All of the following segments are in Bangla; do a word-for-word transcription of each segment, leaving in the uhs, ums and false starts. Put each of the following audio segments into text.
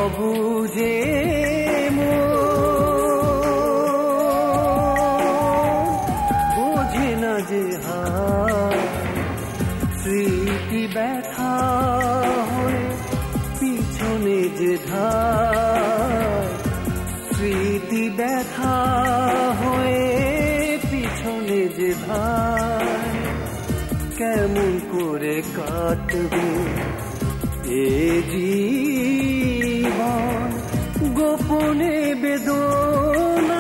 অবুঝে বোঝে না যে হায় স্মৃতি ব্যথা হয়ে পিছনে যে ধায় স্মৃতি ব্যথা হয়ে পিছনে যে ধায় কেমন করে কাটবে এ জীবন গোপনে বেদনা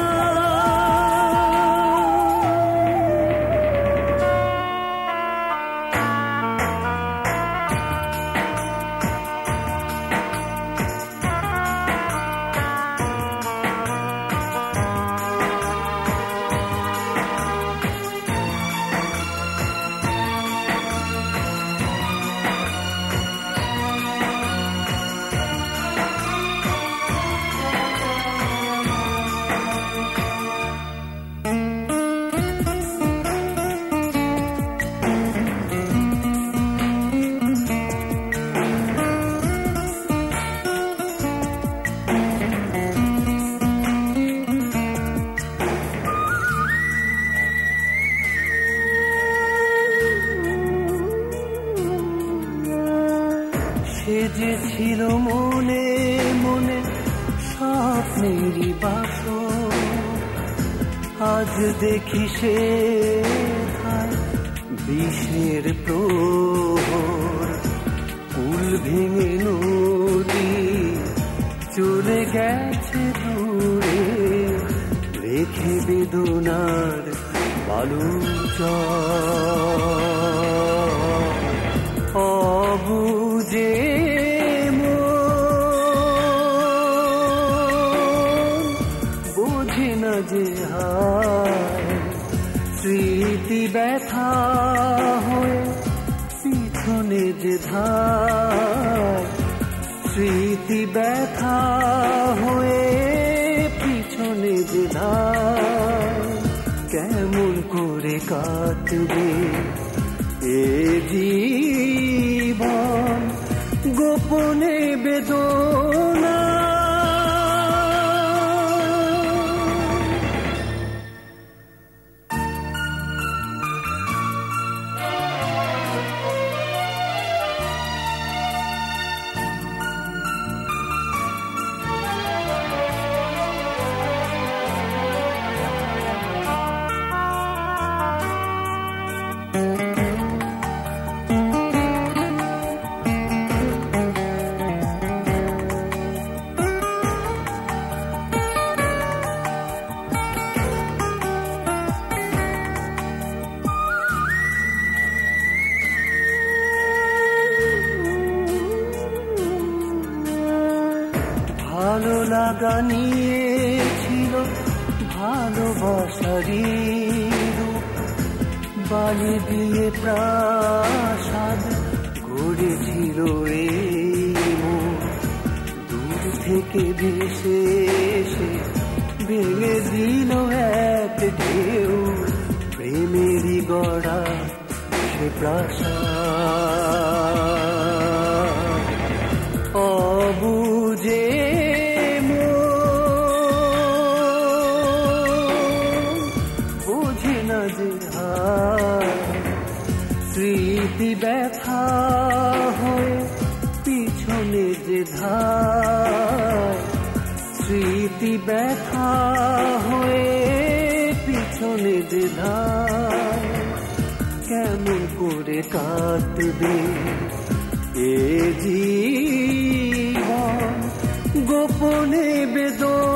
সে যে ছিল মনে মনে স্বপ্নেরই বাসর আজ দেখি সে বিষের প্রহর কুল ভেঙে নদী চলে গেছে দূরে রেখে বেদনার বালুচর অবুঝে বোঝে না যে হায় স্মৃতি ব্যথা হয়ে পিছনে যে ধায় স্মৃতি ব্যথা হয়ে পিছনে যে ধায় কেমন করে কাটবে এ জীবন গোপনে বেদনা ভালো লাগা নিয়েছিল ভালোবাসারই রূপ বালি দিয়ে প্রাসাদ গড়েছিল এই মুখ দূর থেকে ভেসে এসে ভেঙে দিল এক ঢেউ প্রেমেরই গড়া সে প্রাসাদ অবুঝে বোঝে না যে হায় স্মৃতি ব্যথা হয়ে পিছনে যে ধায় স্মৃতি ব্যথা হয়ে পিছনে যে ধায় কেমন করে কাটবে এ জীবন গোপনে বেদনা